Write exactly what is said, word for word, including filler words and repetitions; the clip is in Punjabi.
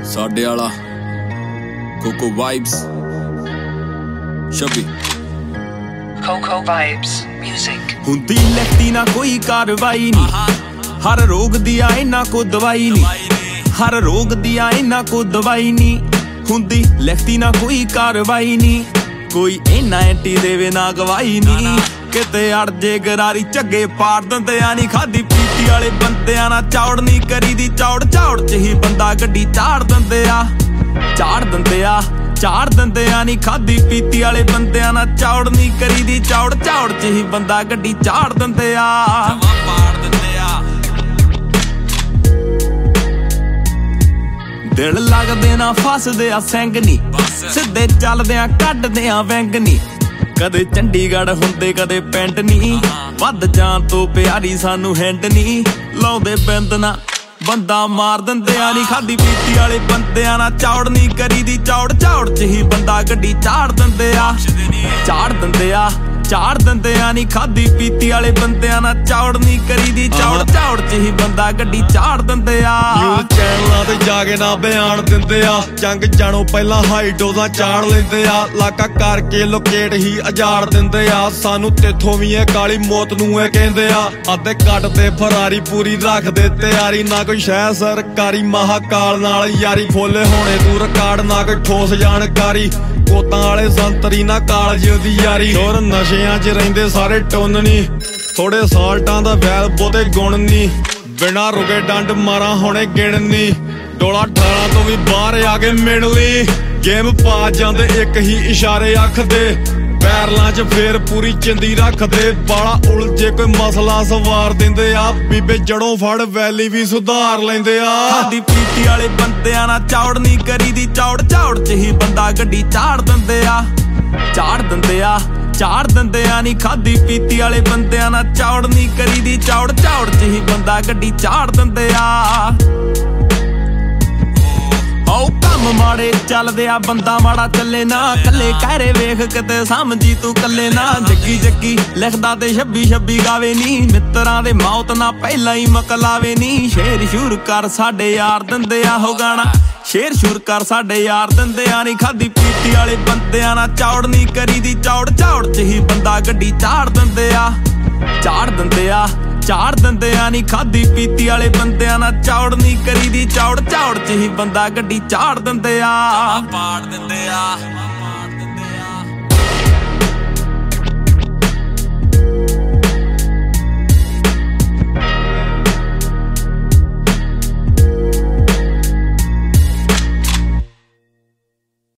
ਸਾਡੇ ਵਾਲਾ ਕੋਕੋ ਵਾਈਬਸ ਸ਼ਬੀ Coco Vibes Music ਹੁੰਦੀ ਲਿਖਤੀ ਨਾ ਕੋਈ ਕਾਰਵਾਈ ਨੀ ਹਰ ਰੋਗ ਦੀ ਆ ਇਹਨਾਂ ਕੋ ਦਵਾਈ ਨੀ ਹਰ ਰੋਗ ਦੀ ਆ ਇਹਨਾਂ ਕੋ ਦਵਾਈ ਨੀ ਹੁੰਦੀ ਲਿਖਤੀ ਨਾ ਕੋਈ ਕਾਰਵਾਈ ਨੀ ਕੋਈ ਇਹਨਾਂ ਐਂਟੀ ਦੇਵੇ ਨਾ ਗਵਾਈ ਨੀ ਕਿਤੇ ਅੜ ਜੇ ਗਰਾਰੀ ਝੱਗੇ ਪਾੜ ਦਿੰਦੇ ਆ ਨੀ ਖਾਦੀ ਪੀਤੀ ਵਾਲੇ ਬੰਦਿਆਂ ਨਾਲ ਚੌੜ ਨੀ ਕਰੀਦੀ ਚੌੜ ਚੌੜ ਚ ਹੀ ਬੰਦਾ ਗੱਡੀ ਚਾੜ ਦਿੰਦੇ ਆ ਚਾੜ ਦਿੰਦੇ ਆ ਚਾੜ ਦਿੰਦੇ ਆ ਨੀ ਖਾਦੀ ਪੀਤੀ ਵਾਲੇ ਬੰਦਿਆਂ ਨਾਲ ਚੌੜ ਨੀ ਕਰੀਦੀ ਚੌੜ ਚੌੜ ਚ ਹੀ ਬੰਦਾ ਗੱਡੀ ਚਾੜ ਦਿੰਦੇ ਆ ਪਾੜ ਦਿੰਦੇ ਆ ਦਿਲ ਲੱਗਦੇ ਨਾ ਫਸਦੇ ਆ ਸਿੰਘ ਨੀ ਸਿੱਧੇ ਚੱਲਦੇ ਆ ਕੱਢਦੇ ਆ ਵੈਂਗ ਨੀ ਕਦੇ ਚੰਡੀਗੜ੍ਹ ਹੁੰਦੇ ਕਦੇ ਪਿੰਡ ਨੀ ਵੱਧ ਜਾਣ ਤੋਂ ਪਿਆਰੀ ਸਾਨੂੰ ਹੈਂਡ ਨੀ ਲਾਉਂਦੇ ਬਿੰਦ ਨਾ ਬੰਦਾ ਮਾਰ ਦਿੰਦੇ ਆ ਨੀ ਖਾਦੀ ਪੀਤੀ ਵਾਲੇ ਬੰਦਿਆਂ ਨਾਲ ਚੌੜ ਨੀ ਕਰੀਦੀ ਚੌੜ ਚੌੜ ਚ ਹੀ ਬੰਦਾ ਗੱਡੀ ਚਾੜ ਦਿੰਦੇ ਆ ਚਾੜ ਦਿੰਦੇ ਆ ਚਾੜ ਦਿੰਦੇ ਆ ਨੀ ਖਾਦੀ ਪੀਤੀ ਵਾਲੇ ਬੰਦਿਆਂ ਨਾਲ ਚੌੜ ਨੀ ਕਰੀਦੀ ਚੌੜ ਚੌੜ ਚ ਹੀ ਬੰਦਾ ਗੱਡੀ ਚਾੜ ਦਿੰਦੇ ਆ ਨਿਊਜ਼ ਚੈਨਲਾਂ ਤੇ ਜਾ ਕੇ ਨਾ ਬਿਆਨ ਦਿੰਦੇ ਆ ਜੰਗ ਜਾਣੋ ਪਹਿਲਾਂ ਹਾਈ ਡੋਜ਼ਾਂ ਚਾੜ ਲੈਂਦੇ ਆ ਲਾਕਾ ਕਰਕੇ ਲੋਕੇਟ ਹੀ ਉਜਾੜ ਦਿੰਦੇ ਆ ਸਾਨੂੰ ਤੇਥੋਂ ਵੀ ਇਹ ਕਾਲੀ ਮੌਤ ਨੂੰ ਇਹ ਕਹਿੰਦੇ ਆ ਅੱਧੇ ਕੱਟ ਤੇ ਫਰਾਰੀ ਪੂਰੀ ਰੱਖਦੇ ਤਿਆਰੀ ਨਾ ਕੋਈ ਸ਼ਹਿ ਸਰਕਾਰੀ ਮਹਾਕਾਲ ਨਾਲ ਯਾਰੀ ਖੋਲੇ ਹੋਣੇ ਤੂੰ ਰਿਕਾਰਡ ਨਾ ਕੋਈ ਠੋਸ ਜਾਣਕਾਰੀ ਕੋਤਾਂ ਵਾਲੇ ਸੰਤਰੀ ਨਾ ਕਾਲਜ ਦੀ ਯਾਰੀ ਹੋਰ ਨਸ਼ਿਆਂ 'ਚ ਰਹਿੰਦੇ ਸਾਰੇ ਟੁੰਨ ਨੀ ਥੋੜੇ ਸਾਲਟਾਂ ਦਾ ਵੈਲ ਬਹੁਤੇ ਗੁਣ ਨੀ ਬਿਨਾਂ ਰੁਕੇ ਡੰਡ ਮਾਰਾਂ ਹੁਣੇ ਗਿਣ ਨੀ ਡੋਲਾ ਠਾਲਾਂ ਤੋਂ ਵੀ ਬਾਹਰ ਆ ਕੇ ਮਿਣ ਲਈ ਗੇਮ ਪਾ ਜਾਂਦੇ ਇੱਕ ਹੀ ਇਸ਼ਾਰੇ ਅੱਖ ਦੇ ਪੈਰਲਾਂ 'ਚ ਫੇਰ ਪੂਰੀ ਚਿੰਦੀ ਰੱਖਦੇ ਬਾਲਾ ਉਲਝੇ ਕੋਈ ਮਸਲਾ ਸਵਾਰ ਦਿੰਦੇ ਆ ਬੀਬੇ ਜੜੋਂ ਫੜ ਵੈਲੀ ਵੀ ਸੁਧਾਰ ਲੈਂਦੇ ਆ ਖਾਦੀ ਪੀਤੀ ਵਾਲੇ ਬੰਦਿਆਂ ਨਾਲ ਚੌੜ ਨੀ ਕਰੀਦੀ ਚੌੜ ਚੌੜ ਚ ਹੀ ਬੰਦਾ ਗੱਡੀ ਚਾੜ ਦਿੰਦੇ ਆ ਚਾੜ ਦਿੰਦੇ ਆ ਚਾੜ ਦਿੰਦੇ ਆ ਨੀ ਖਾਦੀ ਪੀਤੀ ਵਾਲੇ ਬੰਦਿਆਂ ਨਾਲ ਚੌੜ ਨੀ ਕਰੀਦੀ ਚੌੜ ਚੌੜ ਚ ਹੀ ਬੰਦਾ ਗੱਡੀ ਚਾੜ ਦਿੰਦੇ ਆ ਓ ਕੰਮ ਮਾੜੇ ਚੱਲਦੇ ਆ ਬੰਦਾ ਮਾੜਾ ਚੱਲੇ ਨਾ ਕੱਲੇ ਕਹਿਰੇ ਵੇਖ ਕਿਤੇ ਸਮਝੀ ਤੂੰ ਕੱਲੇ ਨਾ ਜੱਗੀ ਜੱਗੀ ਲਿਖਦਾ ਤੇ ਛੱਬੀ ਛੱਬੀ ਗਾਵੇ ਨੀ ਮਿੱਤਰਾਂ ਦੇ ਮੌਤ ਨਾ ਪਹਿਲਾਂ ਹੀ ਮਕਲਾਵੇ ਨੀ ਸ਼ੇਰ ਸ਼ੂਰ ਕਰ ਸਾਡੇ ਯਾਰ ਦਿੰਦੇ ਆ ਹੋ ਗਾਣਾ ਸ਼ੇਰ ਸ਼ੂਰ ਕਰ ਸਾਡੇ ਯਾਰ ਦਿੰਦੇ ਆ ਨੀ ਖਾਦੀ ਪੀਤੀ ਵਾਲੇ ਬੰਦਿਆਂ ਨਾਲ ਚੌੜ ਨੀ ਕਰੀਦੀ ਚੌੜ ਚੌੜ ਚ ਹੀ ਬੰਦਾ ਗੱਡੀ ਚਾੜ ਦਿੰਦੇ ਆ ਚਾੜ ਦਿੰਦੇ ਆ ਚਾੜ ਦਿੰਦੇ ਆ ਨੀ ਖਾਦੀ ਪੀਤੀ ਵਾਲੇ ਬੰਦਿਆਂ ਨਾਲ ਚੌੜ ਨੀ ਕਰੀਦੀ ਚੌੜ ਚੌੜ ਚ ਹੀ ਬੰਦਾ ਗੱਡੀ ਚਾੜ ਦਿੰਦੇ ਆ ਪਾੜ ਦਿੰਦੇ ਆ